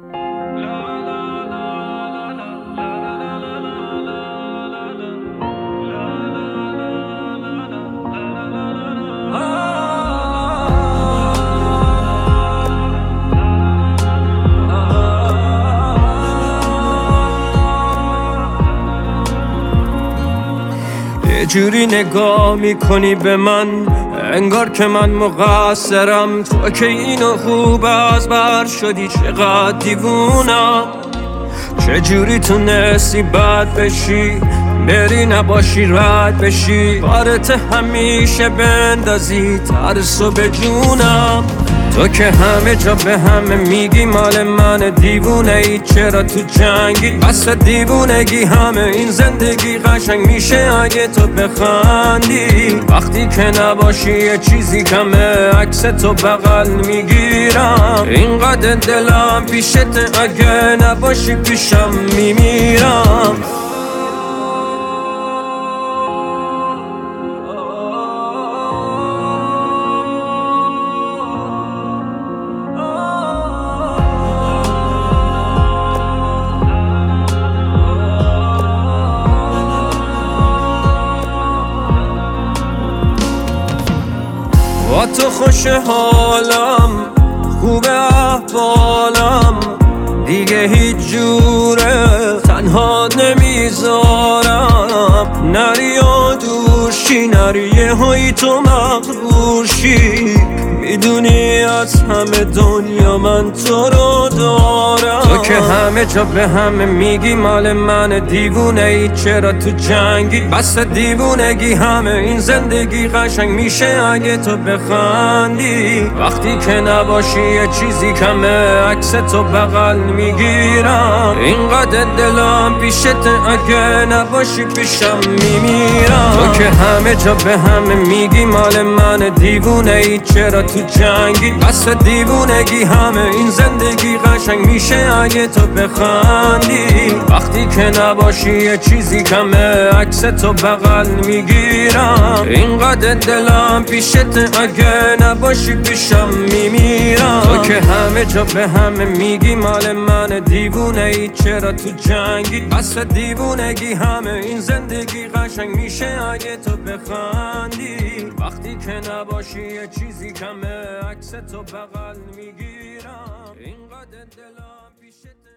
یه جوری نگاه میکنی به من انگار که من مقصرم، تو که اینو خوب از بر شدی، چقدر دیوونم. چجوری تونستی بد بشی، بری نباشی رد بشی، بارت همیشه بندازی ترسو به جونم. تو که همه جا به همه میگی مال من، دیوونه ای چرا تو جنگی؟ بس دیوونگی همه این زندگی قشنگ میشه اگه تو بخندی. وقتی که نباشی یه چیزی کمه، عکس تو بغل میگیرم. اینقدر دلم پیشت اگه نباشی پیشم میمیرم. با تو خوش حالم، خوب احوالم، دیگه هیچ جوره تنها نمیذارم. نری و دوشی، نری یه هایی تو مغروشی، میدونی از همه دنیا من تو رو دارم. تو که همه جا به همه میگی مال من، دیوونه ای چرا تو جنگی؟ بس دیوونگی همه این زندگی قشنگ میشه اگه تو بخندی. وقتی که نباشی یه چیزی کمه، عکس تو بغل میگیرم. اینقدر دلم پیشت اگه نباشی پیشم میمیرم. تو که همه جا به همه میگی مال من، دیوونه ای چرا تو جنگی؟ بس دیوونگی همه این زندگی قشنگ میشه اگه تو بخندی. وقتی که نباشی یه چیزی کمه، عکس تو بغل میگیرم. اینقدر دلم پیشت اگه نباشی پیشم میمیرم. تو که همه جا به همه میگی مال من، دیوونه ای چرا تو جنگی؟ بس دیوونگی همه این زندگی قشنگ میشه اگه تو بخندی. وقتی که نباشی یه چیزی کمه، عکس تو بغل میگیرم. اینقدر دلم پیشت